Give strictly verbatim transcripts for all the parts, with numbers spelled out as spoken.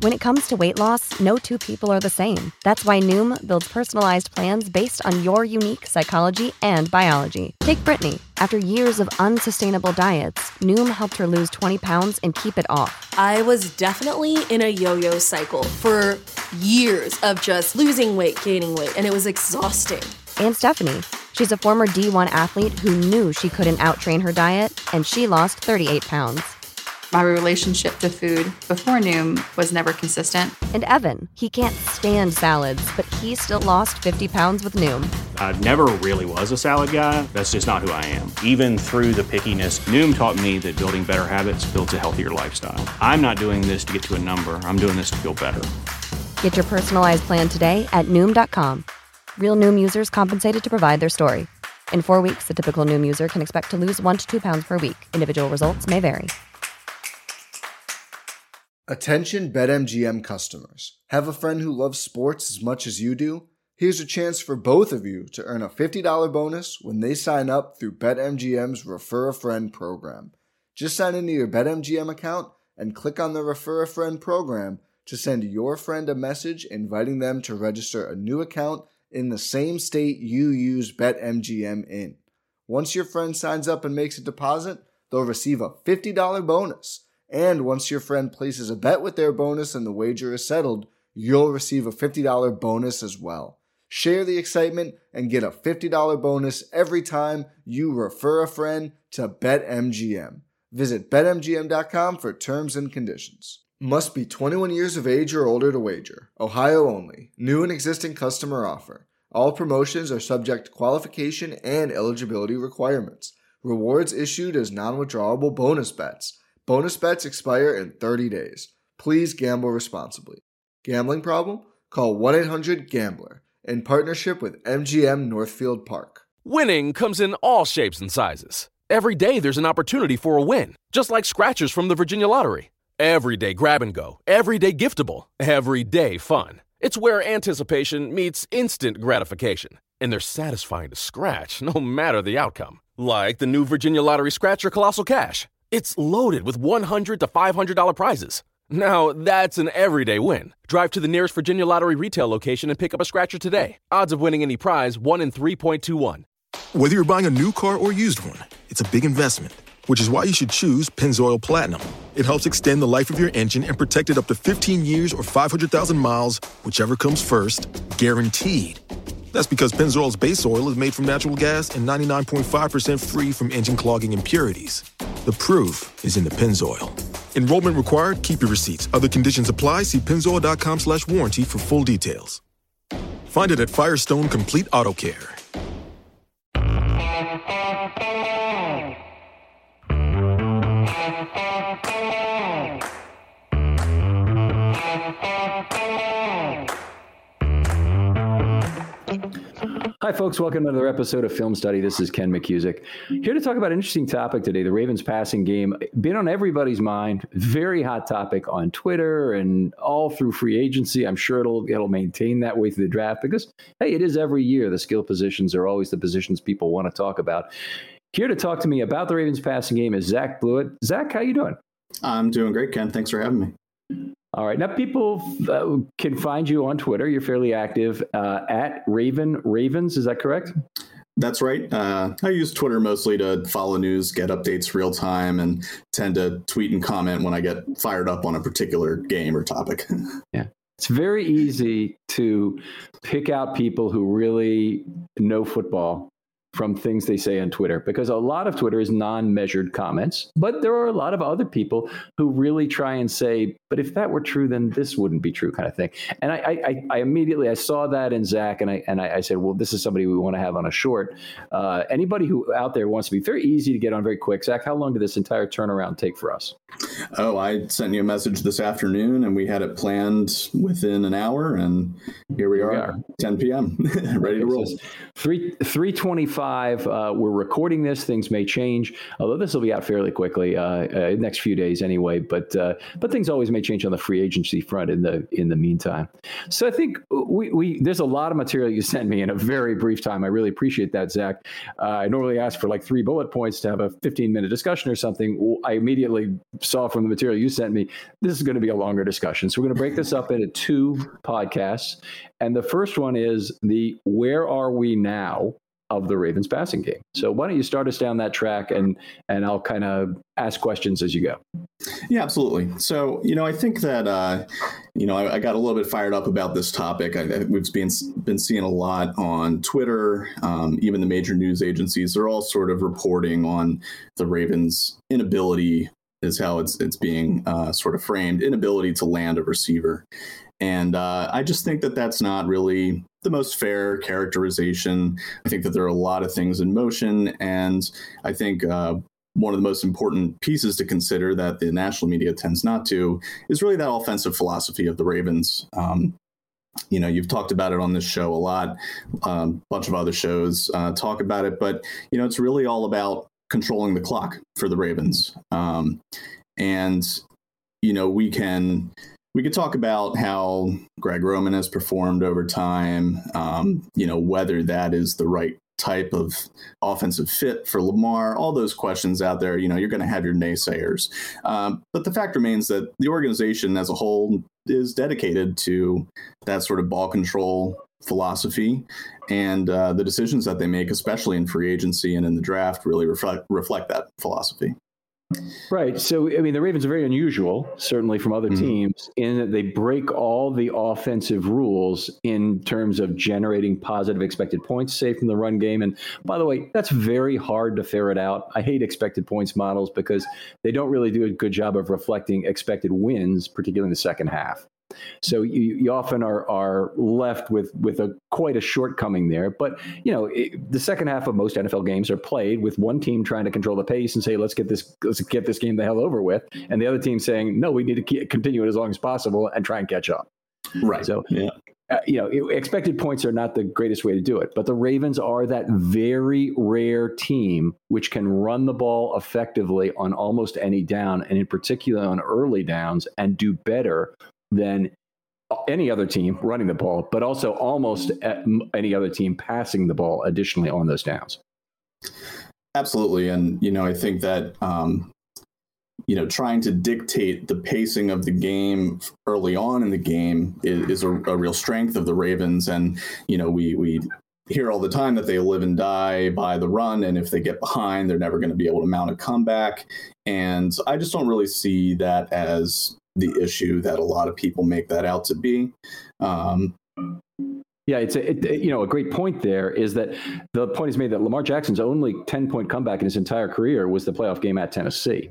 When it comes to weight loss, no two people are the same. That's why Noom builds personalized plans based on your unique psychology and biology. Take Brittany. After years of unsustainable diets, Noom helped her lose twenty pounds and keep it off. I was definitely in a yo-yo cycle for years of just losing weight, gaining weight, and it was exhausting. And Stephanie. She's a former D one athlete who knew she couldn't outtrain her diet, and she lost thirty-eight pounds. My relationship to food before Noom was never consistent. And Evan, he can't stand salads, but he still lost fifty pounds with Noom. I never really was a salad guy. That's just not who I am. Even through the pickiness, Noom taught me that building better habits builds a healthier lifestyle. I'm not doing this to get to a number. I'm doing this to feel better. Get your personalized plan today at Noom dot com. Real Noom users compensated to provide their story. In four weeks, the typical Noom user can expect to lose one to two pounds per week. Individual results may vary. Attention BetMGM customers. Have a friend who loves sports as much as you do? Here's a chance for both of you to earn a fifty dollars bonus when they sign up through BetMGM's Refer a Friend program. Just sign into your BetMGM account and click on the Refer a Friend program to send your friend a message inviting them to register a new account in the same state you use BetMGM in. Once your friend signs up and makes a deposit, they'll receive a fifty dollars bonus. And once your friend places a bet with their bonus and the wager is settled, you'll receive a fifty dollars bonus as well. Share the excitement and get a fifty dollars bonus every time you refer a friend to BetMGM. Visit Bet M G M dot com for terms and conditions. Must be twenty-one years of age or older to wager. Ohio only. New and existing customer offer. All promotions are subject to qualification and eligibility requirements. Rewards issued as non-withdrawable bonus bets. Bonus bets expire in thirty days. Please gamble responsibly. Gambling problem? Call one eight hundred gambler in partnership with M G M Northfield Park. Winning comes in all shapes and sizes. Every day there's an opportunity for a win, just like scratchers from the Virginia Lottery. Every day grab and go, every day giftable, every day fun. It's where anticipation meets instant gratification. And they're satisfying to scratch no matter the outcome. Like the new Virginia Lottery Scratcher Colossal Cash. It's loaded with one hundred to five hundred dollars prizes. Now, that's an everyday win. Drive to the nearest Virginia Lottery retail location and pick up a scratcher today. Odds of winning any prize, one in three point two one. Whether you're buying a new car or used one, it's a big investment, which is why you should choose Pennzoil Platinum. It helps extend the life of your engine and protect it up to fifteen years or five hundred thousand miles, whichever comes first, guaranteed. That's because Pennzoil's base oil is made from natural gas and ninety-nine point five percent free from engine clogging impurities. The proof is in the Pennzoil. Enrollment required. Keep your receipts. Other conditions apply. See pennzoil dot com slash warranty for full details. Find it at Firestone Complete Auto Care. Hi, folks. Welcome to another episode of Film Study. This is Ken McCusick. Here to talk about an interesting topic today, the Ravens passing game. Been on everybody's mind. Very hot topic on Twitter and all through free agency. I'm sure it'll it'll maintain that way through the draft because, hey, it is every year. The skill positions are always the positions people want to talk about. Here to talk to me about the Ravens passing game is Zach Blewett. Zach, how you doing? I'm doing great, Ken. Thanks for having me. All right. Now, people uh, can find you on Twitter. You're fairly active uh, at Raven Ravens. Is that correct? That's right. Uh, I use Twitter mostly to follow news, get updates real time, and tend to tweet and comment when I get fired up on a particular game or topic. Yeah. It's very easy to pick out people who really know football from things they say on Twitter, because a lot of Twitter is non-measured comments, but there are a lot of other people who really try and say, but if that were true, then this wouldn't be true kind of thing. And I, I, I immediately, I saw that in Zach and I, and I, I said, well, this is somebody we want to have on a short. Uh, anybody who out there wants to be very easy to get on very quick. Zach, how long did this entire turnaround take for us? Oh, I sent you a message this afternoon and we had it planned within an hour and here we, here are, we are, ten p.m. ready to roll. Three, three twenty-five. Uh, we're recording this. Things may change, although this will be out fairly quickly, uh, uh, next few days anyway. But uh, but things always may change on the free agency front in the in the meantime. So I think we, we there's a lot of material you sent me in a very brief time. I really appreciate that, Zach. Uh, I normally ask for like three bullet points to have a fifteen minute discussion or something. I immediately saw from the material you sent me, this is going to be a longer discussion. So we're going to break this up into two podcasts. And the first one is the where are we now of the Ravens passing game. So why don't you start us down that track, and and I'll kind of ask questions as you go. Yeah, absolutely. So, you know, I think that, uh, you know, I, I got a little bit fired up about this topic. I, I, we've been, been seeing a lot on Twitter, um, even the major news agencies. They're all sort of reporting on the Ravens' inability, is how it's it's being uh, sort of framed, inability to land a receiver. And uh, I just think that that's not really the most fair characterization. I think that there are a lot of things in motion. And I think uh, one of the most important pieces to consider that the national media tends not to is really that offensive philosophy of the Ravens. Um, you know, you've talked about it on this show a lot. A um, bunch of other shows uh, talk about it. But, you know, it's really all about controlling the clock for the Ravens. Um, and, you know, we can... We could talk about how Greg Roman has performed over time, um, you know, whether that is the right type of offensive fit for Lamar, all those questions out there. You know, you're going to have your naysayers. Um, but the fact remains that the organization as a whole is dedicated to that sort of ball control philosophy, and uh, the decisions that they make, especially in free agency and in the draft, really reflect, reflect that philosophy. Right. So, I mean, the Ravens are very unusual, certainly from other mm-hmm. teams, in that they break all the offensive rules in terms of generating positive expected points, say, from the run game. And by the way, that's very hard to ferret out. I hate expected points models because they don't really do a good job of reflecting expected wins, particularly in the second half. So you, you often are are left with with a quite a shortcoming there. But, you know, it, the second half of most N F L games are played with one team trying to control the pace and say, let's get this let's get this game the hell over with. And the other team saying, no, we need to keep, continue it as long as possible and try and catch up. Right. So, yeah. uh, you know, it, expected points are not the greatest way to do it. But the Ravens are that very rare team which can run the ball effectively on almost any down, and in particular on early downs, and do better than any other team running the ball, but also almost any other team passing the ball additionally on those downs. Absolutely. And, you know, I think that, um, you know, trying to dictate the pacing of the game early on in the game is, is a, a real strength of the Ravens. And, you know, we, we hear all the time that they live and die by the run. And if they get behind, they're never going to be able to mount a comeback. And I just don't really see that as the issue that a lot of people make that out to be. Um, yeah, it's a, it, you know, a great point there is that the point is made that Lamar Jackson's only ten point comeback in his entire career was the playoff game at Tennessee.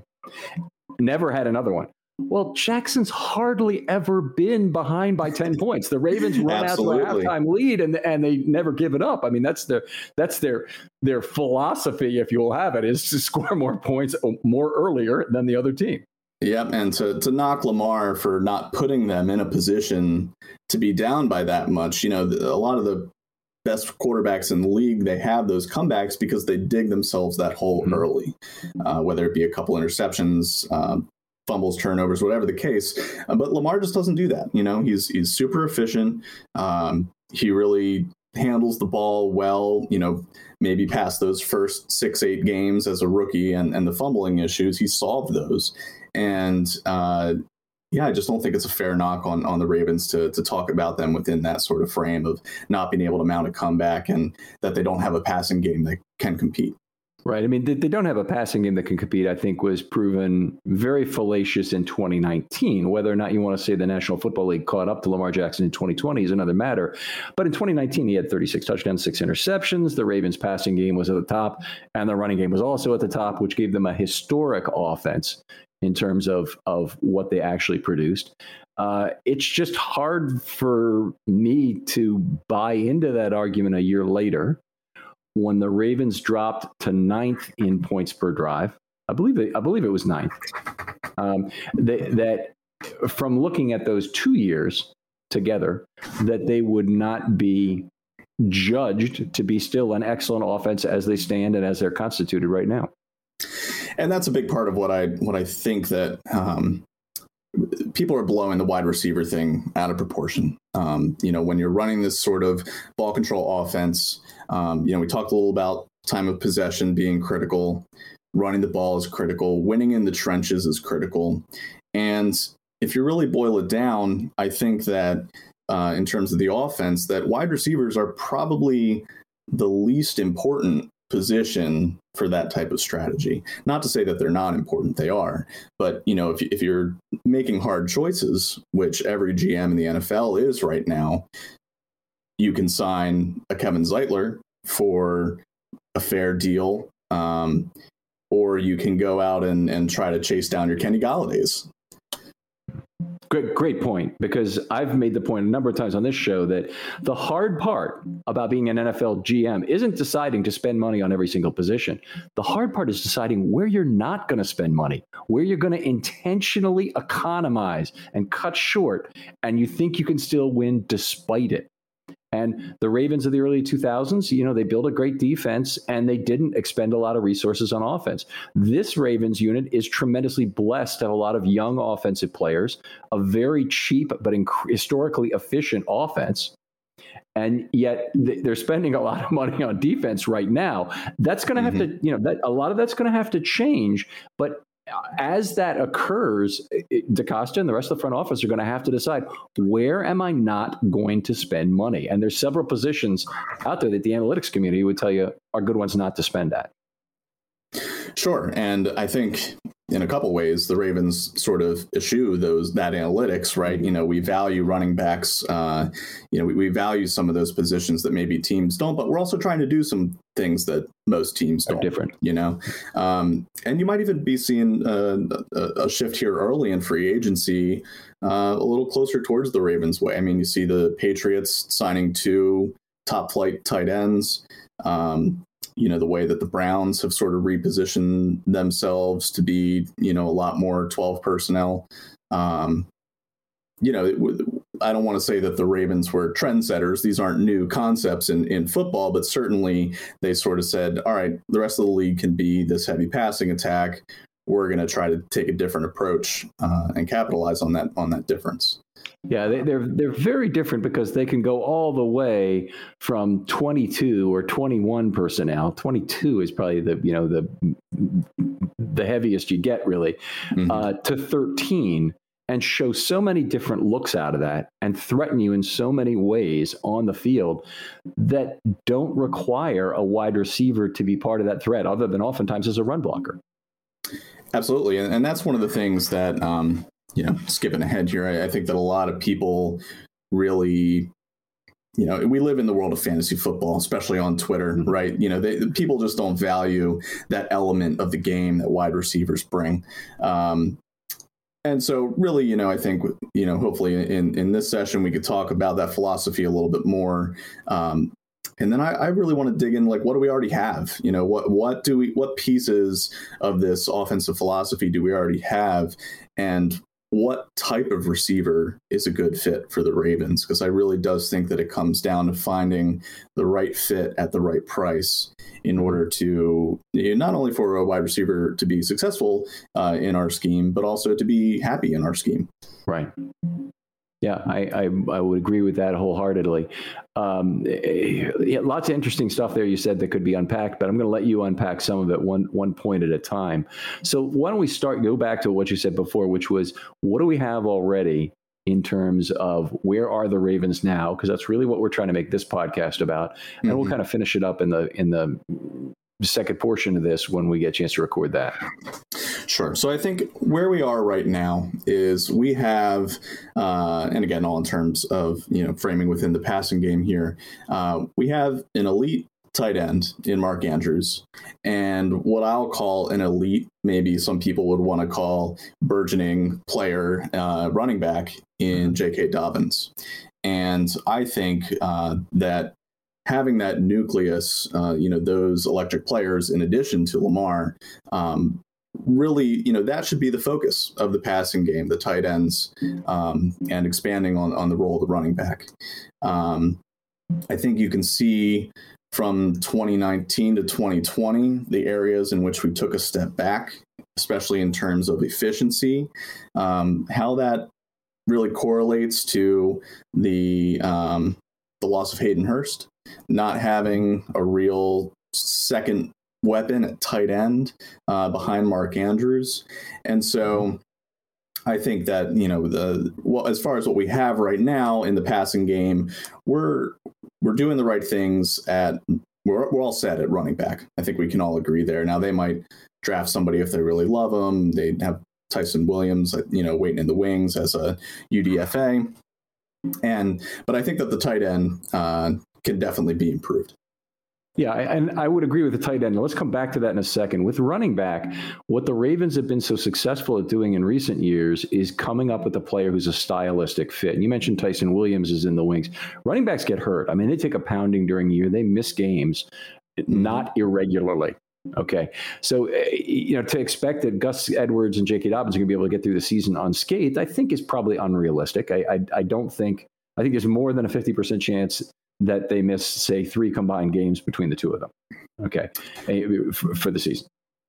Never had another one. Well, Jackson's hardly ever been behind by ten points. The Ravens run out to a halftime lead and and they never give it up. I mean, that's their that's their their philosophy, if you will have it, is to score more points more earlier than the other team. Yep, and to, to knock Lamar for not putting them in a position to be down by that much. You know, a lot of the best quarterbacks in the league, they have those comebacks because they dig themselves that hole mm-hmm. early, uh, whether it be a couple interceptions, um, fumbles, turnovers, whatever the case. Uh, but Lamar just doesn't do that. You know, he's he's super efficient. Um, he really handles the ball well, you know, maybe past those first six, eight games as a rookie and, and the fumbling issues, he solved those. And uh, yeah, I just don't think it's a fair knock on, on the Ravens to to talk about them within that sort of frame of not being able to mount a comeback and that they don't have a passing game that can compete. Right. I mean, they, they don't have a passing game that can compete, I think, was proven very fallacious in twenty nineteen. Whether or not you want to say the National Football League caught up to Lamar Jackson in twenty twenty is another matter. But in twenty nineteen, he had thirty-six touchdowns, six interceptions. The Ravens' passing game was at the top, and the running game was also at the top, which gave them a historic offense in terms of, of what they actually produced. Uh, it's just hard for me to buy into that argument a year later when the Ravens dropped to ninth in points per drive. I believe it, I believe it was ninth. Um, that, that from looking at those two years together, that they would not be judged to be still an excellent offense as they stand and as they're constituted right now. And that's a big part of what I what I think that um, people are blowing the wide receiver thing out of proportion. Um, you know, when you're running this sort of ball control offense, um, you know, we talked a little about time of possession being critical. running the ball is critical. Winning in the trenches is critical. And if you really boil it down, I think that uh, in terms of the offense, that wide receivers are probably the least important position for that type of strategy. Not to say that they're not important, they are. But, you know, if, if you're making hard choices, which every G M in the N F L is right now, you can sign a Kevin Zeitler for a fair deal, um, or you can go out and, and try to chase down your Kenny Galladay's. Great, great point, because I've made the point a number of times on this show that the hard part about being an N F L G M isn't deciding to spend money on every single position. The hard part is deciding where you're not going to spend money, where you're going to intentionally economize and cut short, and you think you can still win despite it. And the Ravens of the early two thousands, you know, they built a great defense and they didn't expend a lot of resources on offense. This Ravens unit is tremendously blessed to have a lot of young offensive players, a very cheap but inc- historically efficient offense. And yet they're spending a lot of money on defense right now. That's going to have mm-hmm. to, you know, that a lot of that's going to have to change. But as that occurs, DeCosta and the rest of the front office are going to have to decide, where am I not going to spend money? And there's several positions out there that the analytics community would tell you are good ones not to spend at. Sure. And I think in a couple ways, the Ravens sort of eschew those that analytics, right? You know, we value running backs. Uh, you know, we, we value some of those positions that maybe teams don't, but we're also trying to do some things that most teams don't. Are different, you know. Um, and you might even be seeing a, a, a shift here early in free agency, uh, a little closer towards the Ravens' way. I mean, you see the Patriots signing two top flight tight ends. Um, you know, the way that the Browns have sort of repositioned themselves to be, you know, a lot more twelve personnel. Um, you know, it, I don't want to say that the Ravens were trendsetters. These aren't new concepts in, in football, but certainly they sort of said, all right, the rest of the league can be this heavy passing attack. We're going to try to take a different approach uh, and capitalize on that on that difference. Yeah, they, they're they're very different because they can go all the way from twenty-two or twenty-one personnel. twenty-two is probably the you know the the heaviest you get really, mm-hmm. uh, to thirteen, and show so many different looks out of that and threaten you in so many ways on the field that don't require a wide receiver to be part of that threat, other than oftentimes as a run blocker. Absolutely, and, and that's one of the things that. Um, You know, skipping ahead here, I, I think that a lot of people really, you know, we live in the world of fantasy football, especially on Twitter, mm-hmm. right? You know, they, people just don't value that element of the game that wide receivers bring. Um, and so really, you know, I think, you know, hopefully in, in this session, we could talk about that philosophy a little bit more. Um, And then I, I really want to dig in, like, what do we already have? You know, what what do we what pieces of this offensive philosophy do we already have? And what type of receiver is a good fit for the Ravens? Because I really does think that it comes down to finding the right fit at the right price in order to, you know, not only for a wide receiver to be successful uh, in our scheme, but also to be happy in our scheme. Right. Yeah, I, I, I would agree with that wholeheartedly. Um, yeah, lots of interesting stuff there you said that could be unpacked, but I'm going to let you unpack some of it one one point at a time. So why don't we start, go back to what you said before, which was, what do we have already in terms of where are the Ravens now? Because that's really what we're trying to make this podcast about. And mm-hmm. we'll kind of finish it up in the in the second portion of this when we get a chance to record that. Sure. So I think where we are right now is we have, uh, and again, all in terms of, you know, framing within the passing game here, uh, we have an elite tight end in Mark Andrews and what I'll call an elite, maybe some people would want to call burgeoning player, uh, running back in J K. Dobbins. And I think uh, that having that nucleus, uh, you know, those electric players in addition to Lamar, um, really, you know, that should be the focus of the passing game, the tight ends, um, and expanding on, on the role of the running back. Um, I think you can see from twenty nineteen to twenty twenty, the areas in which we took a step back, especially in terms of efficiency, um, how that really correlates to the um, the loss of Hayden Hurst, not having a real second weapon at tight end uh, behind Mark Andrews. And so I think that, you know, the well, as far as what we have right now in the passing game, we're we're doing the right things at we're, we're all set at running back. I think we can all agree there. Now, they might draft somebody if they really love them. They have Tyson Williams, you know, waiting in the wings as a U D F A. And but I think that the tight end uh, can definitely be improved. Yeah, and I would agree with the tight end. Let's come back to that in a second. With running back, what the Ravens have been so successful at doing in recent years is coming up with a player who's a stylistic fit. And you mentioned Tyson Williams is in the wings. Running backs get hurt. I mean, they take a pounding during the year. They miss games, not irregularly. Okay. So, you know, to expect that Gus Edwards and J K. Dobbins are going to be able to get through the season unscathed, I think is probably unrealistic. I, I, I don't think, I think there's more than a fifty percent chance that they miss, say, three combined games between the two of them, okay, for, for the season.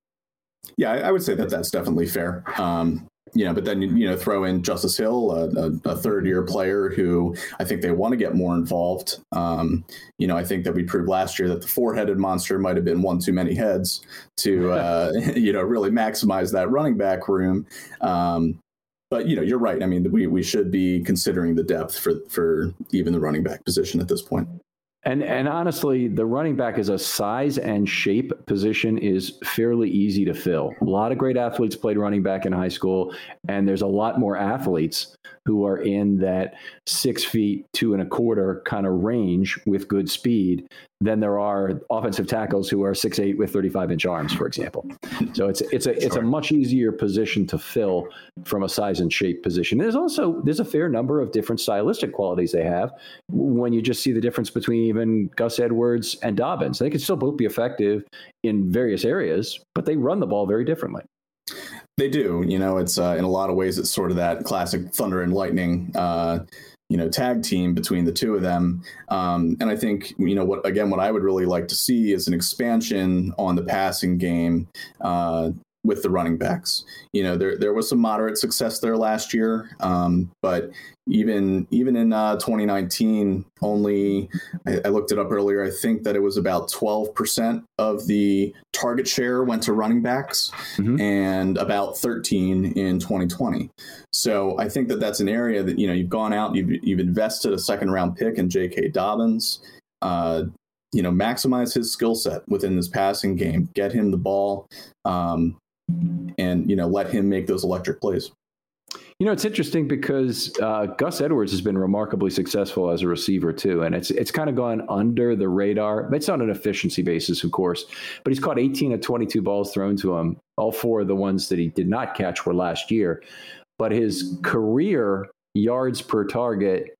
Yeah, I would say that that's definitely fair. Um, you know, but then, you know, throw in Justice Hill, a, a, a third-year player who I think they want to get more involved. Um, you know, I think that we proved last year that the four-headed monster might have been one too many heads to, uh, you know, really maximize that running back room. Um, But, you know, you're right. I mean, we, we should be considering the depth for, for even the running back position at this point. And and honestly, the running back as a size and shape position is fairly easy to fill. A lot of great athletes played running back in high school, and there's a lot more athletes who are in that six feet, two and a quarter kind of range with good speed than there are offensive tackles who are six eight with thirty-five inch arms, for example. So it's it's a it's a much easier position to fill from a size and shape position. There's also there's a fair number of different stylistic qualities they have when you just see the difference between even Gus Edwards and Dobbins. They can still both be effective in various areas, but they run the ball very differently. They do. You know, it's uh, in a lot of ways, it's sort of that classic thunder and lightning, uh, you know, tag team between the two of them. Um, and I think, you know, what, again, what I would really like to see is an expansion on the passing game uh, with the running backs. You know, there there was some moderate success there last year, um, but even even in uh, twenty nineteen, only, I, I looked it up earlier, I think that it was about twelve percent of the target share went to running backs, mm-hmm. and about thirteen in twenty twenty. So I think that that's an area that, you know, you've gone out, you've, you've invested a second round pick in J K. Dobbins, uh, you know, maximize his skill set within this passing game, get him the ball, um, and, you know, let him make those electric plays. You know, it's interesting because uh, Gus Edwards has been remarkably successful as a receiver, too. And it's it's kind of gone under the radar. It's on an efficiency basis, of course. But he's caught eighteen of twenty-two balls thrown to him. All four of the ones that he did not catch were last year. But his career yards per target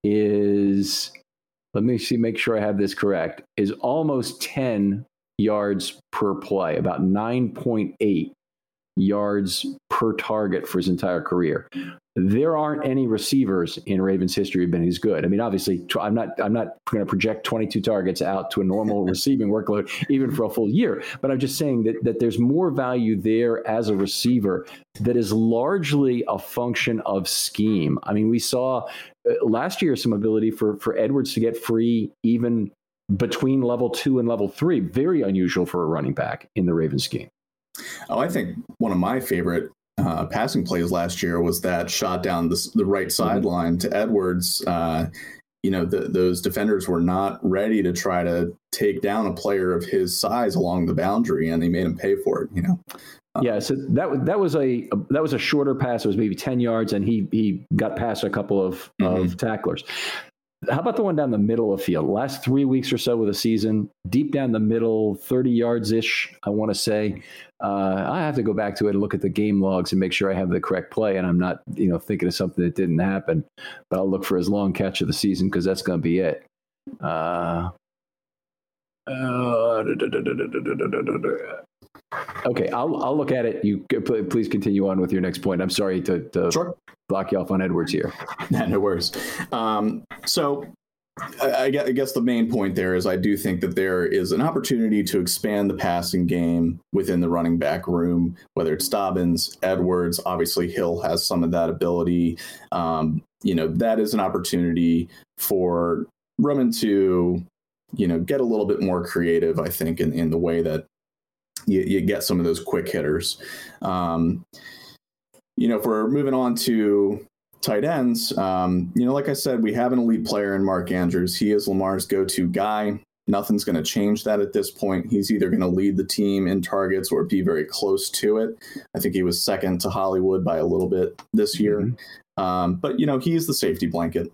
is, let me see, make sure I have this correct, is almost ten yards per play, about nine point eight yards per target for his entire career. There aren't any receivers in Ravens history who've been as good. I mean, obviously, I'm not I'm not going to project twenty-two targets out to a normal receiving workload, even for a full year. But I'm just saying that that there's more value there as a receiver that is largely a function of scheme. I mean, we saw uh, last year some ability for for Edwards to get free even between level two and level three. Very unusual for a running back in the Ravens scheme. Oh, I think one of my favorite uh, passing plays last year was that shot down the, the right sideline to Edwards. Uh, you know, the, those defenders were not ready to try to take down a player of his size along the boundary, and they made him pay for it. You know. Uh, yeah, so that that was a that was a shorter pass. It was maybe ten yards, and he he got past a couple of, mm-hmm. of tacklers. How about the one down the middle of the field? Last three weeks or so of the season, deep down the middle, thirty yards-ish, I want to say. Uh, I have to go back to it and look at the game logs and make sure I have the correct play, and I'm not, you know, thinking of something that didn't happen. But I'll look for his long catch of the season because that's going to be it. Uh, uh, okay, I'll I'll look at it. You please continue on with your next point. I'm sorry to, to sure. block you off on Edwards here. No worries. Um, so I, I guess the main point there is I do think that there is an opportunity to expand the passing game within the running back room, whether it's Dobbins, Edwards. Obviously, Hill has some of that ability. Um, you know, that is an opportunity for Roman to, you know, get a little bit more creative, I think, in, in the way that you, you get some of those quick hitters. Um, you know, if we're moving on to tight ends, um, you know, like I said, we have an elite player in Mark Andrews. He is Lamar's go-to guy. Nothing's going to change that at this point. He's either going to lead the team in targets or be very close to it. I think he was second to Hollywood by a little bit this year. Mm-hmm. Um, but, you know, he's the safety blanket.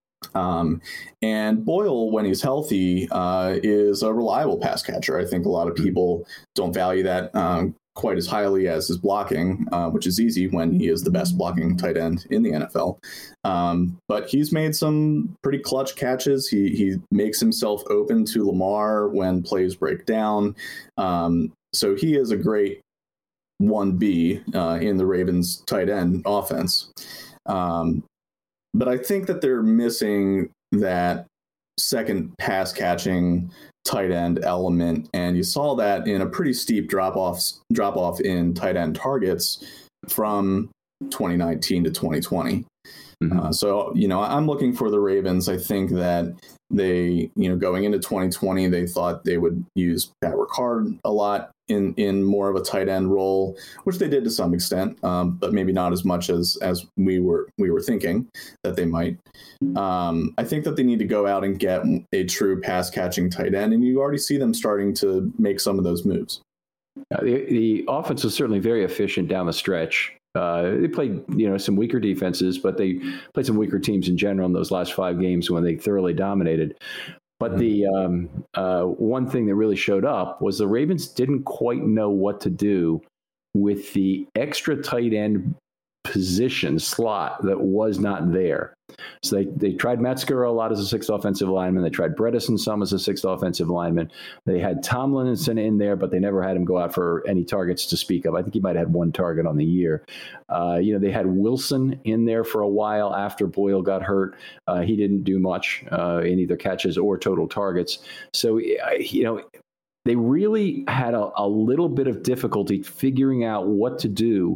Um, and Boyle, when he's healthy, uh, is a reliable pass catcher. I think a lot of people don't value that um, quite as highly as his blocking, uh, which is easy when he is the best blocking tight end in the N F L. Um, but he's made some pretty clutch catches. He he makes himself open to Lamar when plays break down. Um, so he is a great one B uh, in the Ravens tight end offense. Um, but I think that they're missing that second pass catching tight end element, and you saw that in a pretty steep drop off drop off in tight end targets from twenty nineteen to twenty twenty. Mm-hmm. Uh, so, you know, I'm looking for the Ravens. I think that they, you know, going into twenty twenty, they thought they would use Pat Ricard a lot in, in more of a tight end role, which they did to some extent, um, but maybe not as much as as we were we were thinking that they might. Um, I think that they need to go out and get a true pass catching tight end, and you already see them starting to make some of those moves. Uh, the, the offense was certainly very efficient down the stretch. Uh, they played, you know, some weaker defenses, but they played some weaker teams in general in those last five games when they thoroughly dominated. But the um, uh, one thing that really showed up was the Ravens didn't quite know what to do with the extra tight end position slot that was not there. So they, they tried Metzger a lot as a sixth offensive lineman. They tried Bredesen some as a sixth offensive lineman. They had Tomlinson in there, but they never had him go out for any targets to speak of. I think he might have had one target on the year. Uh, you know, they had Wilson in there for a while after Boyle got hurt. Uh, he didn't do much uh, in either catches or total targets. So, you know, they really had a, a little bit of difficulty figuring out what to do.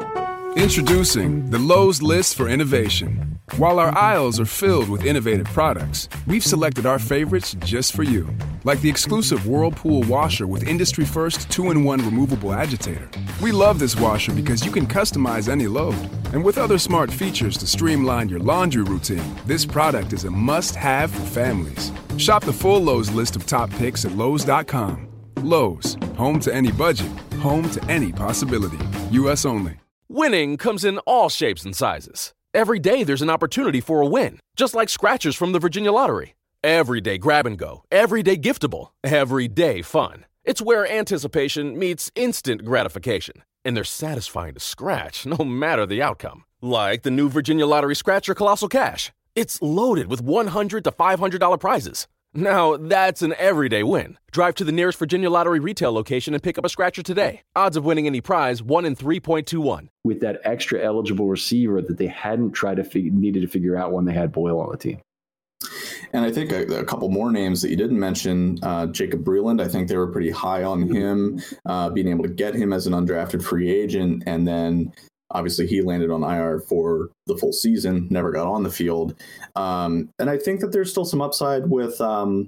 Introducing the Lowe's List for Innovation. While our aisles are filled with innovative products, we've selected our favorites just for you. Like the exclusive Whirlpool washer with industry-first two in one removable agitator. We love this washer because you can customize any load. And with other smart features to streamline your laundry routine, this product is a must-have for families. Shop the full Lowe's list of top picks at Lowe's dot com. Lowe's, home to any budget, home to any possibility. U S only. Winning comes in all shapes and sizes. Every day there's an opportunity for a win, just like scratchers from the Virginia Lottery. Every day grab and go, every day giftable, every day fun. It's where anticipation meets instant gratification, and they're satisfying to scratch no matter the outcome. Like the new Virginia Lottery Scratcher Colossal Cash. It's loaded with one hundred to five hundred dollars prizes. Now, that's an everyday win. Drive to the nearest Virginia Lottery retail location and pick up a scratcher today. Odds of winning any prize, one in three point two one. With that extra eligible receiver that they hadn't tried to fig- needed to figure out when they had Boyle on the team. And I think a, a couple more names that you didn't mention, uh, Jacob Breland, I think they were pretty high on him, uh, being able to get him as an undrafted free agent, and then obviously, he landed on I R for the full season, never got on the field. Um, and I think that there's still some upside with um,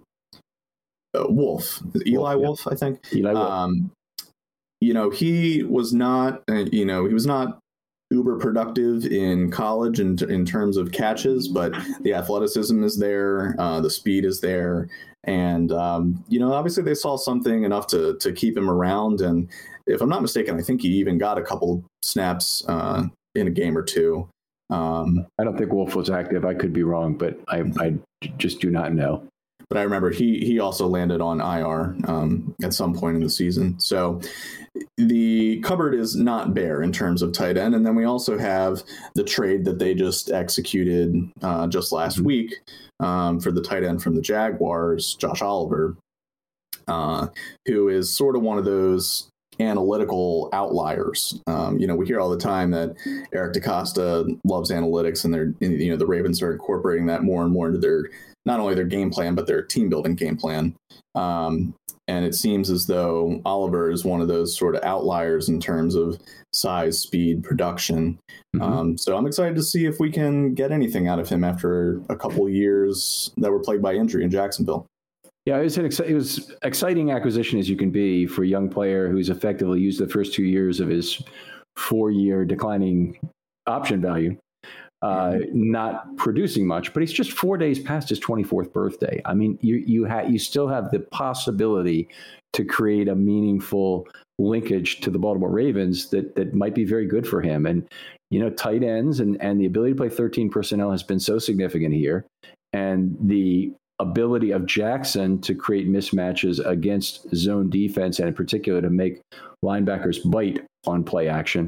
uh, Wolf, Eli Wolf, Wolf, I think. Eli Wolf. Um, you know, he was not, uh, you know, he was not uber productive in college in, in terms of catches, but the athleticism is there, uh, the speed is there. And, um, you know, obviously they saw something enough to to keep him around. And if I'm not mistaken, I think he even got a couple snaps uh, in a game or two. Um, I don't think Wolf was active. I could be wrong, but I, I just do not know. But I remember he he also landed on I R um, at some point in the season. So the cupboard is not bare in terms of tight end. And then we also have the trade that they just executed uh, just last mm-hmm. week um, for the tight end from the Jaguars, Josh Oliver, uh, who is sort of one of those analytical outliers. Um, you know, we hear all the time that Eric DeCosta loves analytics, and they're, you know, the Ravens are incorporating that more and more into their, not only their game plan, but their team building game plan. Um, and it seems as though Oliver is one of those sort of outliers in terms of size, speed, production. Mm-hmm. Um, so I'm excited to see if we can get anything out of him after a couple of years that were plagued by injury in Jacksonville. Yeah, it was an ex- it was exciting acquisition as you can be for a young player who's effectively used the first two years of his four-year declining option value, uh, not producing much. But he's just four days past his twenty-fourth birthday. I mean, you you ha- you still have the possibility to create a meaningful linkage to the Baltimore Ravens that that might be very good for him. And you know, tight ends and and the ability to play thirteen personnel has been so significant here, and the ability of Jackson to create mismatches against zone defense, and in particular to make linebackers bite on play action.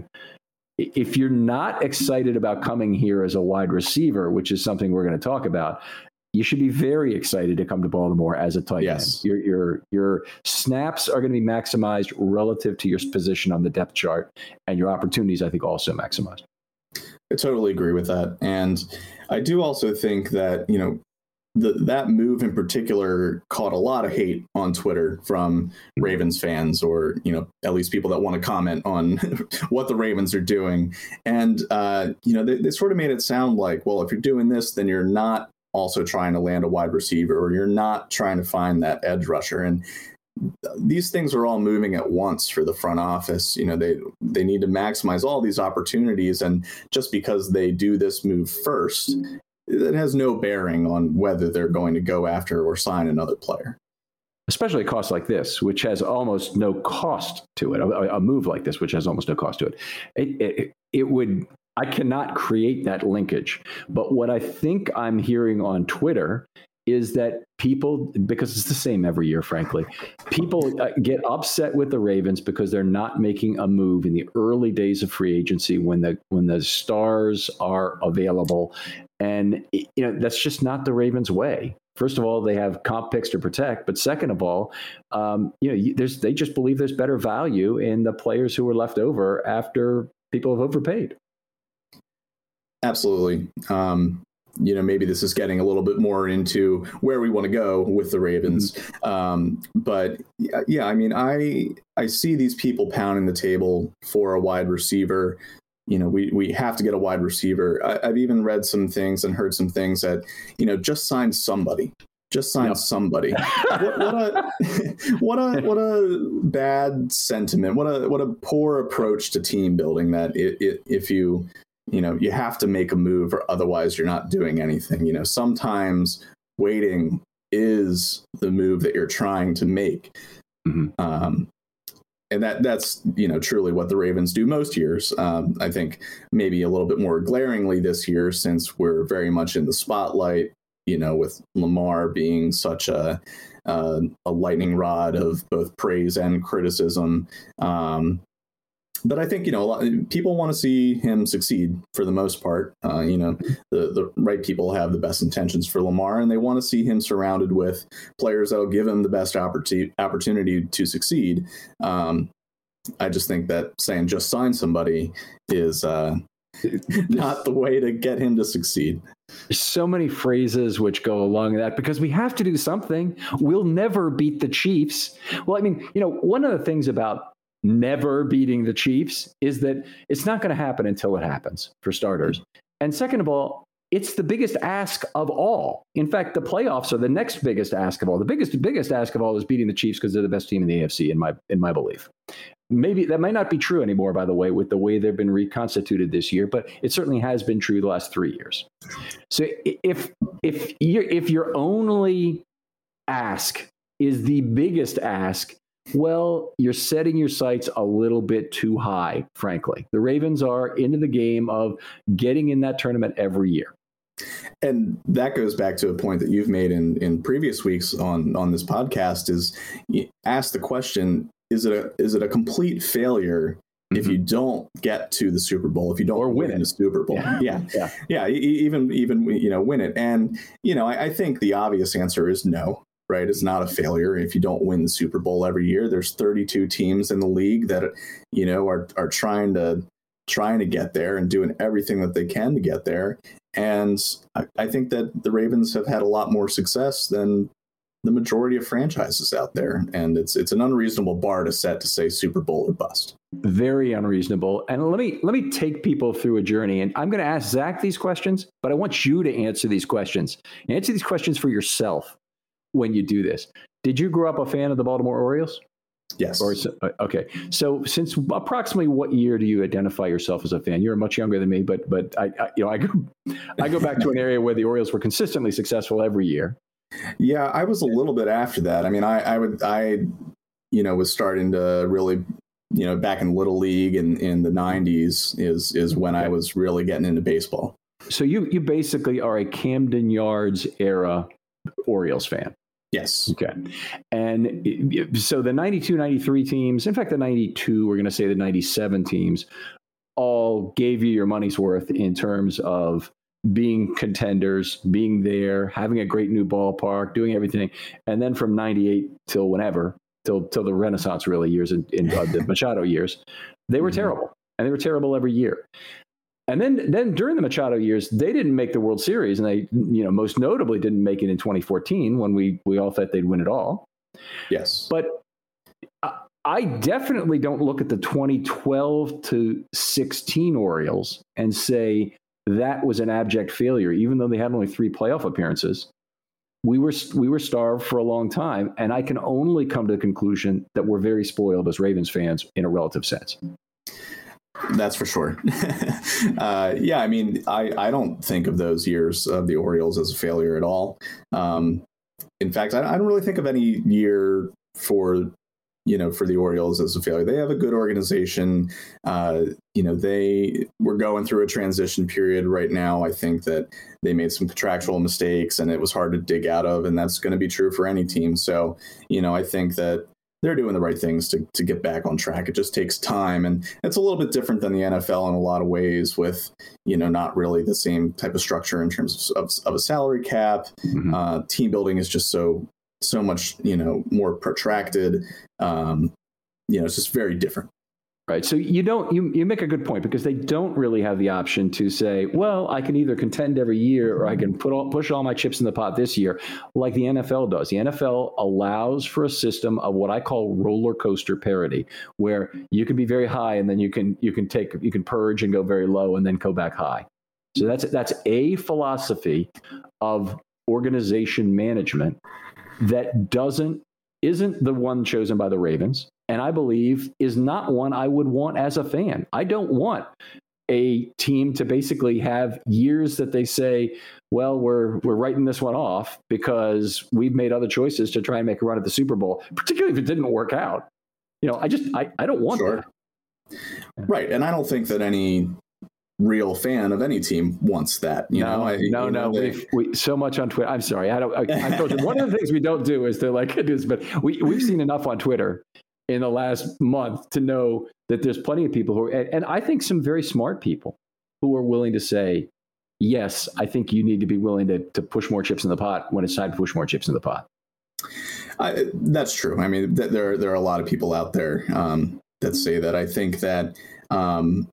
If you're not excited about coming here as a wide receiver, which is something we're going to talk about, you should be very excited to come to Baltimore as a tight yes. end. Your, your, your snaps are going to be maximized relative to your position on the depth chart, and your opportunities, I think, also maximized. I totally agree with that. And I do also think that, you know, The, that move in particular caught a lot of hate on Twitter from Ravens fans, or, you know, at least people that want to comment on what the Ravens are doing. And, uh, you know, they, they sort of made it sound like, well, if you're doing this, then you're not also trying to land a wide receiver, or you're not trying to find that edge rusher. And these things are all moving at once for the front office. You know, they they need to maximize all these opportunities. And just because they do this move first, it has no bearing on whether they're going to go after or sign another player. Especially a cost like this, which has almost no cost to it. A, a move like this, which has almost no cost to it. It, it. it would, I cannot create that linkage. But what I think I'm hearing on Twitter is that people, because it's the same every year, frankly, people uh, get upset with the Ravens because they're not making a move in the early days of free agency when the when the stars are available. And, you know, that's just not the Ravens' way. First of all, they have comp picks to protect. But second of all, um, you know, there's they just believe there's better value in the players who were left over after people have overpaid. Absolutely. Um, you know, maybe this is getting a little bit more into where we want to go with the Ravens. Mm-hmm. Um, but yeah, I mean, I I see these people pounding the table for a wide receiver. You know, we, we have to get a wide receiver. I, I've even read some things and heard some things that, you know, just sign somebody. Just sign yep. somebody. what, what a what a what a bad sentiment. What a what a poor approach to team building. That it, it, if you you know you have to make a move, or otherwise you're not doing anything. You know, sometimes waiting is the move that you're trying to make. Mm-hmm. Um, And that that's, you know, truly what the Ravens do most years. Um, I think maybe a little bit more glaringly this year, since we're very much in the spotlight, you know, with Lamar being such a uh, a lightning rod of both praise and criticism. Um, but I think, you know, a lot, people want to see him succeed for the most part. Uh, you know, the, the right people have the best intentions for Lamar, and they want to see him surrounded with players that will give him the best opportunity opportunity to succeed. Um, I just think that saying just sign somebody is uh, not the way to get him to succeed. There's so many phrases which go along with that, because we have to do something. We'll never beat the Chiefs. Well, I mean, you know, one of the things about never beating the Chiefs is that it's not going to happen until it happens, for starters. And second of all, it's the biggest ask of all. In fact, the playoffs are the next biggest ask of all. The biggest, biggest ask of all is beating the Chiefs, because they're the best team in the A F C, in my in my belief. Maybe that might not be true anymore, by the way, with the way they've been reconstituted this year, but it certainly has been true the last three years. So if if your if your only ask is the biggest ask, well, you're setting your sights a little bit too high, frankly. The Ravens are into the game of getting in that tournament every year. And that goes back to a point that you've made in, in previous weeks on, on this podcast, is you ask the question, is it a, is it a complete failure mm-hmm. if you don't get to the Super Bowl, if you don't or win, win it. the Super Bowl? Yeah. Yeah. Yeah. yeah. Even, even, you know, win it. And, you know, I, I think the obvious answer is no. Right. It's not a failure if you don't win the Super Bowl every year. There's thirty-two teams in the league that, you know, are are trying to trying to get there and doing everything that they can to get there. And I, I think that the Ravens have had a lot more success than the majority of franchises out there. And it's it's an unreasonable bar to set to say Super Bowl or bust. Very unreasonable. And let me let me take people through a journey. And I'm going to ask Zach these questions, but I want you to answer these questions. Answer these questions for yourself. when you do this. Did you grow up a fan of the Baltimore Orioles? Yes. Or, okay. So since approximately what year do you identify yourself as a fan? You're much younger than me, but but I, I you know I go I go back to an area where the Orioles were consistently successful every year. Yeah, I was a little bit after that. I mean, I, I would I you know was starting to really, you know, back in Little League in, in the nineties is is when I was really getting into baseball. So you you basically are a Camden Yards era Orioles fan. Yes. Okay. And so the ninety-two, ninety-three teams, in fact, the ninety-two, we're going to say the ninety-seven teams, all gave you your money's worth in terms of being contenders, being there, having a great new ballpark, doing everything. And then from ninety-eight till whenever, till till the Renaissance really years, in, in uh, the Machado years, they were mm-hmm. terrible. And they were terrible every year. And then, then during the Machado years, they didn't make the World Series, and they, you know, most notably didn't make it in twenty fourteen when we we all thought they'd win it all. Yes, but I, I definitely don't look at the twenty twelve to sixteen Orioles and say that was an abject failure, even though they had only three playoff appearances. We were we were starved for a long time, and I can only come to the conclusion that we're very spoiled as Ravens fans in a relative sense. That's for sure. uh, yeah, I mean, I, I don't think of those years of the Orioles as a failure at all. Um, in fact, I, I don't really think of any year for, you know, for the Orioles as a failure. They have a good organization. Uh, you know, they were going through a transition period right now. I think that they made some contractual mistakes and it was hard to dig out of, and that's going to be true for any team. So, you know, I think that they're doing the right things to, to get back on track. It just takes time. And it's a little bit different than the N F L in a lot of ways with, you know, not really the same type of structure in terms of, of, of a salary cap. Mm-hmm. Uh, team building is just so, so much, you know, more protracted. Um, you know, it's just very different. Right. So you don't you, you make a good point, because they don't really have the option to say, well, I can either contend every year or I can put all, push all my chips in the pot this year, like the N F L does. The N F L allows for a system of what I call roller coaster parity, where you can be very high and then you can you can take you can purge and go very low and then go back high. So that's that's a philosophy of organization management that doesn't isn't the one chosen by the Ravens. And I believe is not one I would want as a fan. I don't want a team to basically have years that they say, well, we're we're writing this one off because we've made other choices to try and make a run at the Super Bowl, particularly if it didn't work out. You know, I just I, I don't want sure. that. Right. And I don't think that any real fan of any team wants that. You no, know, I, no, you know, no. they... We so much on Twitter. I'm sorry. I don't. I, I told you one of the things we don't do is to like do this, but we we've seen enough on Twitter in the last month to know that there's plenty of people who are, and, and I think some very smart people who are willing to say, yes, I think you need to be willing to to push more chips in the pot when it's time to push more chips in the pot. I, that's true. I mean, th- there there are a lot of people out there um, that say that. I think that um,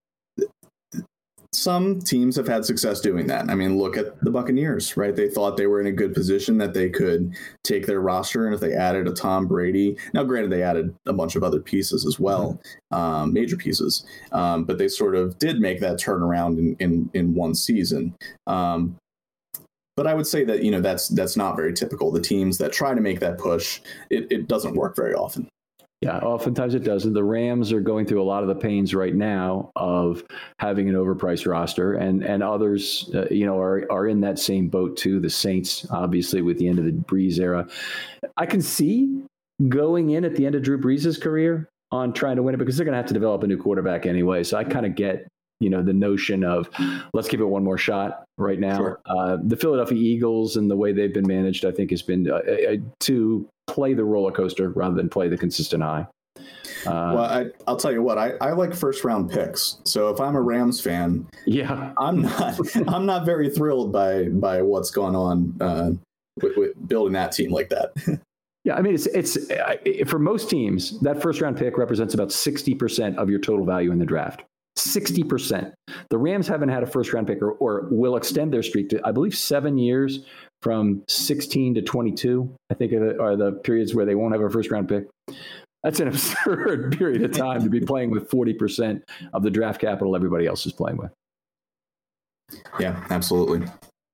some teams have had success doing that. I mean, look at the Buccaneers, right? They thought they were in a good position that they could take their roster, and if they added a Tom Brady, now granted they added a bunch of other pieces as well, um, major pieces, um, but they sort of did make that turnaround in in, in one season. Um, but I would say that, you know, that's that's not very typical. The teams that try to make that push, it, it doesn't work very often. Yeah, oftentimes it doesn't. The Rams are going through a lot of the pains right now of having an overpriced roster, and and others, uh, you know, are are in that same boat too. The Saints, obviously, with the end of the Brees era, I can see going in at the end of Drew Brees' career on trying to win it, because they're going to have to develop a new quarterback anyway. So I kind of get, you know, the notion of let's give it one more shot right now. Sure. Uh, the Philadelphia Eagles and the way they've been managed, I think, has been uh, uh, to play the roller coaster rather than play the consistent high. Uh, well, I, I'll tell you what, I, I like first round picks. So if I'm a Rams fan, yeah, I'm not I'm not very thrilled by by what's going on uh, with, with building that team like that. Yeah, I mean, it's it's uh, for most teams, that first round pick represents about sixty percent of your total value in the draft. sixty percent. The Rams haven't had a first round pick or, or will extend their streak to, I believe, seven years from sixteen to twenty-two, I think are the periods where they won't have a first round pick. That's an absurd period of time to be playing with forty percent of the draft capital everybody else is playing with. Yeah, absolutely.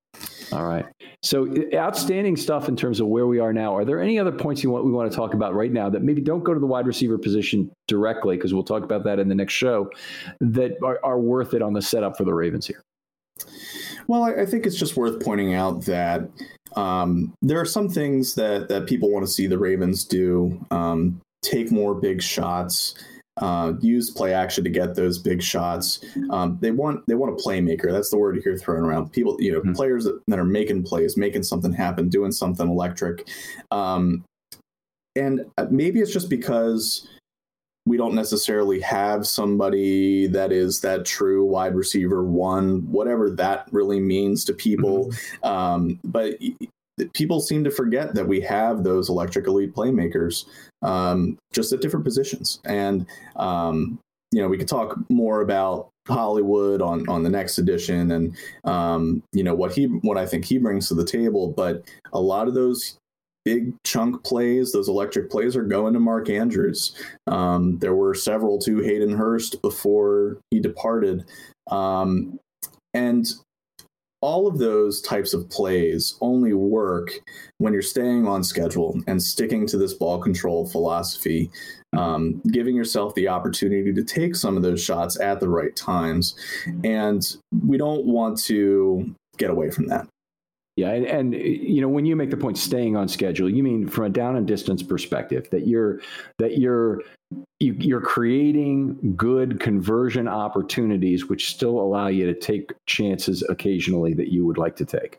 All right. So outstanding stuff in terms of where we are now. Are there any other points you want we want to talk about right now that maybe don't go to the wide receiver position directly, because we'll talk about that in the next show, that are, are worth it on the setup for the Ravens here? Well, I, I think it's just worth pointing out that um, there are some things that, that people want to see the Ravens do. Um, take more big shots. Uh, use play action to get those big shots. Um, they want they want a playmaker. That's the word you hear thrown around. People, you know, mm-hmm. players that, that are making plays, making something happen, doing something electric. Um, and maybe it's just because we don't necessarily have somebody that is that true wide receiver one, whatever that really means to people. Mm-hmm. Um, but people seem to forget that we have those electric elite playmakers, um, just at different positions. And, um, you know, we could talk more about Hollywood on, on the next edition and, um, you know, what he, what I think he brings to the table. But a lot of those big chunk plays, those electric plays, are going to Mark Andrews. Um, there were several to Hayden Hurst before he departed. Um, and all of those types of plays only work when you're staying on schedule and sticking to this ball control philosophy, um, giving yourself the opportunity to take some of those shots at the right times. And we don't want to get away from that. Yeah, and, and you know, when you make the point staying on schedule, you mean from a down and distance perspective that you're that you're you, you're creating good conversion opportunities, which still allow you to take chances occasionally that you would like to take.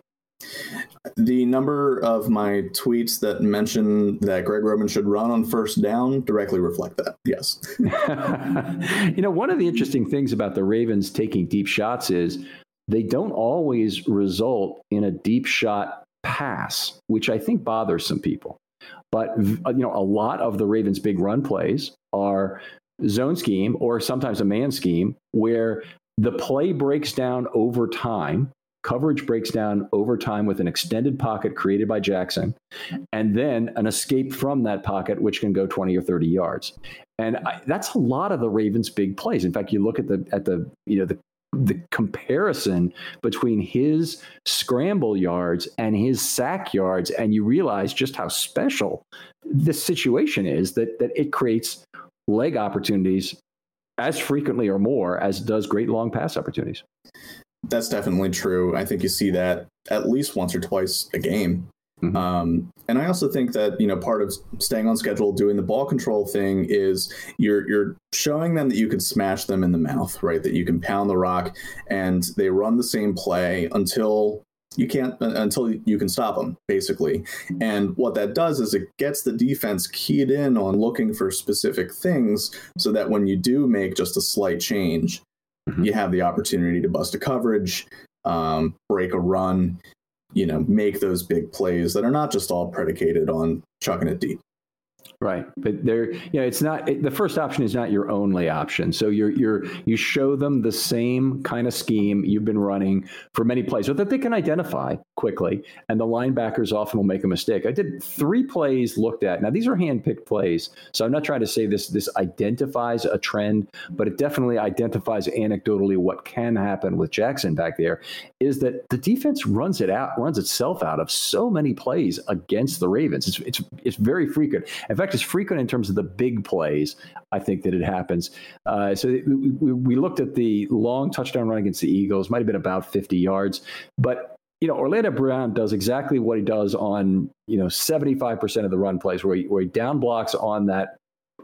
The number of my tweets that mention that Greg Roman should run on first down directly reflect that. Yes. You know, one of the interesting things about the Ravens taking deep shots is they don't always result in a deep shot pass, which I think bothers some people. But, you know, a lot of the Ravens' big run plays are zone scheme or sometimes a man scheme where the play breaks down over time. Coverage breaks down over time with an extended pocket created by Jackson, and then an escape from that pocket, which can go twenty or thirty yards. And I, that's a lot of the Ravens' big plays. In fact, you look at the at the you know the the comparison between his scramble yards and his sack yards, and you realize just how special this situation is, that that it creates leg opportunities as frequently or more as does great long pass opportunities. That's definitely true. I think you see that at least once or twice a game. Mm-hmm. Um, and I also think that, you know, part of staying on schedule, doing the ball control thing is you're you're showing them that you can smash them in the mouth, right? That you can pound the rock, and they run the same play until you can't, until you can stop them, basically. And what that does is it gets the defense keyed in on looking for specific things so that when you do make just a slight change, mm-hmm. you have the opportunity to bust a coverage, um, break a run, you know, make those big plays that are not just all predicated on chucking it deep. Right. But there, you know, it's not, it, the first option is not your only option. So you're, you're, you show them the same kind of scheme you've been running for many plays so that they can identify quickly. And the linebackers often will make a mistake. I did three plays looked at. Now, these are handpicked plays. So I'm not trying to say this, this identifies a trend, but it definitely identifies anecdotally what can happen with Jackson back there, is that the defense runs it out, runs itself out of so many plays against the Ravens. It's, it's, it's very frequent. In fact, it's frequent in terms of the big plays, I think, that it happens. Uh, so we, we, we looked at the long touchdown run against the Eagles, might have been about fifty yards. But, you know, Orlando Brown does exactly what he does on, you know, seventy-five percent of the run plays, where he, where he down blocks on that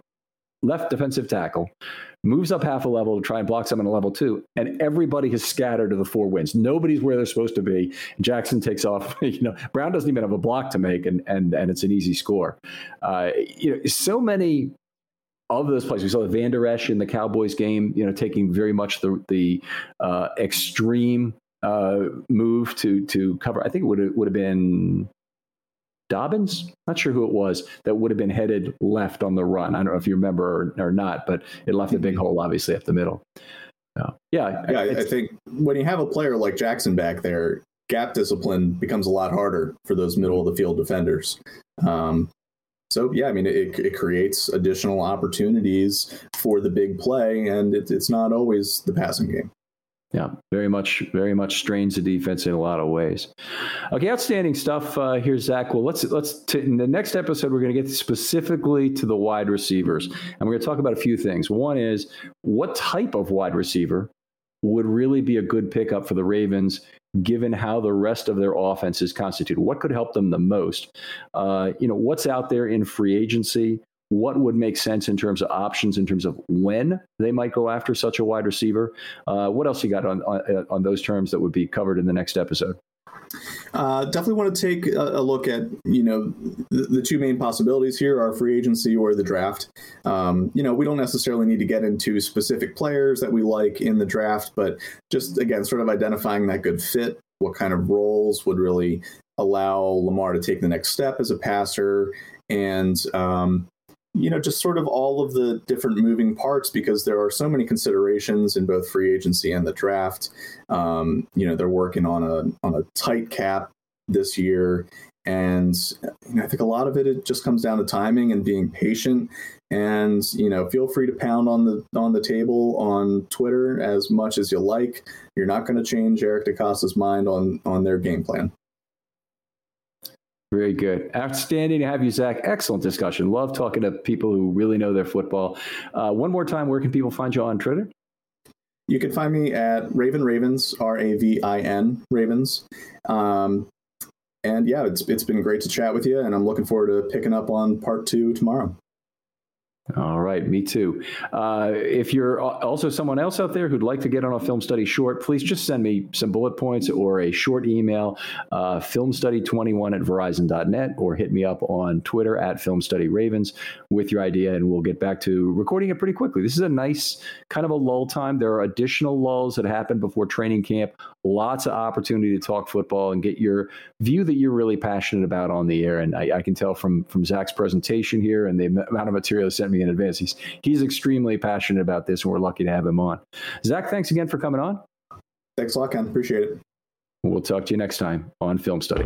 left defensive tackle, moves up half a level to try and block someone at level two, and everybody has scattered to the four winds. Nobody's where they're supposed to be. Jackson takes off. You know, Brown doesn't even have a block to make, and and and it's an easy score. Uh, you know, so many of those plays. We saw the Van Der Esch in the Cowboys game, you know, taking very much the the uh, extreme uh, move to to cover. I think it would have would have been Dobbins, not sure who it was, that would have been headed left on the run. I don't know if you remember or, or not, but it left a big hole, obviously, up the middle. Uh, yeah, yeah. I, I think when you have a player like Jackson back there, gap discipline becomes a lot harder for those middle of the field defenders. Um, so, yeah, I mean, it, it creates additional opportunities for the big play, and it, it's not always the passing game. Yeah, very much, very much strains the defense in a lot of ways. Okay, outstanding stuff uh, here, Zach. Well, let's let's t- in the next episode we're going to get specifically to the wide receivers, and we're going to talk about a few things. One is what type of wide receiver would really be a good pickup for the Ravens, given how the rest of their offense is constituted. What could help them the most? Uh, you know, what's out there in free agency? What would make sense in terms of options, in terms of when they might go after such a wide receiver? Uh, what else you got on, on on those terms that would be covered in the next episode? Uh, definitely want to take a, a look at, you know, the, the two main possibilities here are free agency or the draft. Um, you know, we don't necessarily need to get into specific players that we like in the draft, but just, again, sort of identifying that good fit, what kind of roles would really allow Lamar to take the next step as a passer, and, um, you know, just sort of all of the different moving parts, because there are so many considerations in both free agency and the draft. Um, you know, they're working on a on a tight cap this year. And you know, I think a lot of it, it just comes down to timing and being patient. And, you know, feel free to pound on the on the table on Twitter as much as you like. You're not going to change Eric DeCosta's mind on on their game plan. Very good. Outstanding to have you, Zach. Excellent discussion. Love talking to people who really know their football. Uh, one more time, where can people find you on Twitter? You can find me at Raven Ravens, R A V I N, Ravens. Um, and yeah, it's it's been great to chat with you, and I'm looking forward to picking up on part two tomorrow. All right, me too. Uh, if you're also someone else out there who'd like to get on a film study short, please just send me some bullet points or a short email, uh, film study twenty-one at verizon dot net, or hit me up on Twitter at film study ravens with your idea, and we'll get back to recording it pretty quickly. This is a nice kind of a lull time. There are additional lulls that happen before training camp. Lots of opportunity to talk football and get your view that you're really passionate about on the air. And I, I can tell from from Zach's presentation here and the amount of material he sent me in advance, he's he's extremely passionate about this, and we're lucky to have him on. Zach, thanks again for coming on. Thanks a lot, Ken. Appreciate it. We'll talk to you next time on Film Study.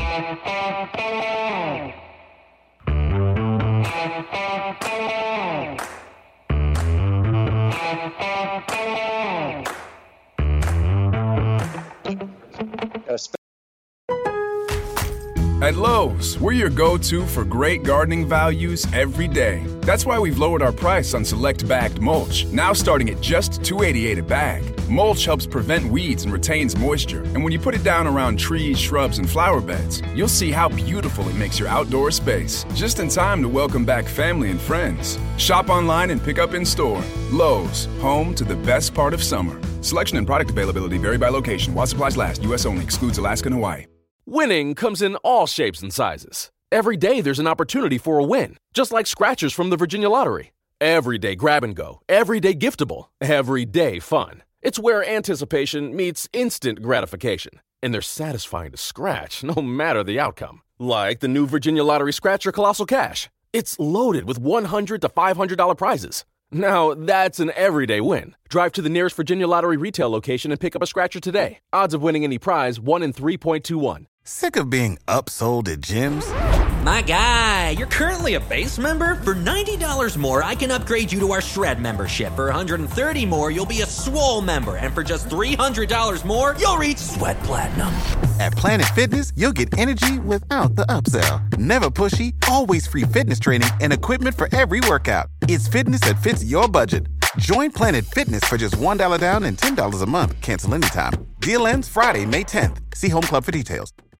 At Lowe's, we're your go-to for great gardening values every day. That's why we've lowered our price on select bagged mulch, now starting at just two dollars and eighty-eight cents a bag. Mulch helps prevent weeds and retains moisture, and when you put it down around trees, shrubs, and flower beds, you'll see how beautiful it makes your outdoor space, just in time to welcome back family and friends. Shop online and pick up in store. Lowe's, home to the best part of summer. Selection and product availability vary by location. While supplies last, U S only. Excludes Alaska and Hawaii. Winning comes in all shapes and sizes. Every day there's an opportunity for a win, just like scratchers from the Virginia Lottery. Every day grab and go, every day giftable, every day fun. It's where anticipation meets instant gratification, and they're satisfying to scratch no matter the outcome. Like the new Virginia Lottery Scratcher Colossal Cash. It's loaded with one hundred to five hundred dollars prizes. Now, that's an everyday win. Drive to the nearest Virginia Lottery retail location and pick up a scratcher today. Odds of winning any prize, one in three point two one. Sick of being upsold at gyms? My guy, you're currently a base member? For ninety dollars more, I can upgrade you to our Shred membership. For one hundred thirty dollars more, you'll be a Swole member. And for just three hundred dollars more, you'll reach Sweat Platinum. At Planet Fitness, you'll get energy without the upsell. Never pushy, always free fitness training and equipment for every workout. It's fitness that fits your budget. Join Planet Fitness for just one dollar down and ten dollars a month. Cancel anytime. Deal ends Friday, May tenth. See Home Club for details.